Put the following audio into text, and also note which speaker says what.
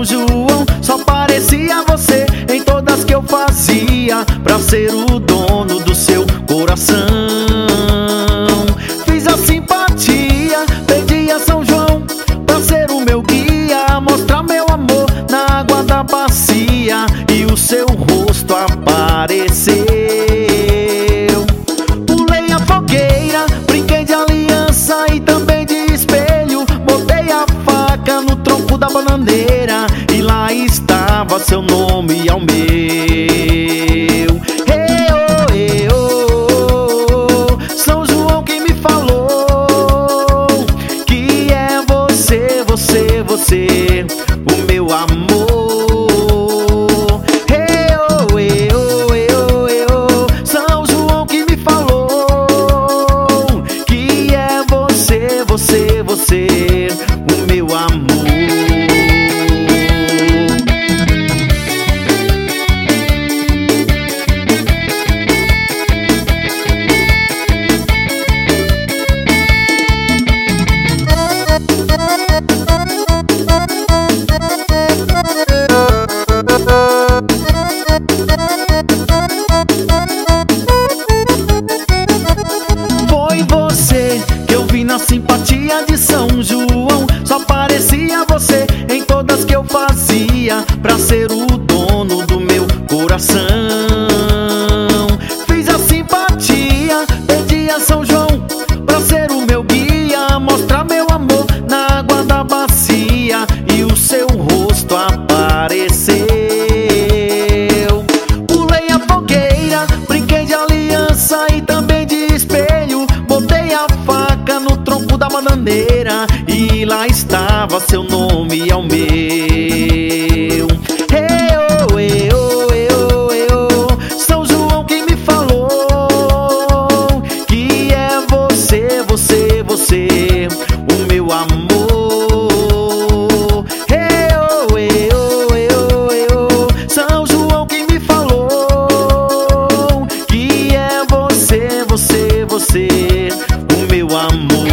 Speaker 1: João, só parecia você em todas que eu fazia, pra ser o dono do seu coração. Fiz a simpatia, pedi a São João pra ser o meu guia, mostrar meu amor na água da bacia, e o seu rosto apareceu. Pulei a fogueira, brinquei de aliança e também de espelho, botei a faca no tronco da bananeira, e lá estava seu nome e ao meu. São João quem me falou que é você, você, você, o meu amor. São João que me falou que é você, você, você, o meu amor. Foi você que eu vi na simpatia de São João, só parecia você em todas que eu fazia, pra ser o dono do meu coração. Fiz a simpatia, pedi a São João pra ser o meu guia, mostrar meu amor na água da bacia, e o seu rosto apareceu. Pulei a fogueira, brinquei de aliança e também de espelho, botei a faca no tronco da bananeira, e lá estava seu nome e ao meu. São João quem me falou que é você, você, você, o meu amor. São João quem me falou que é você, você, você, o meu amor.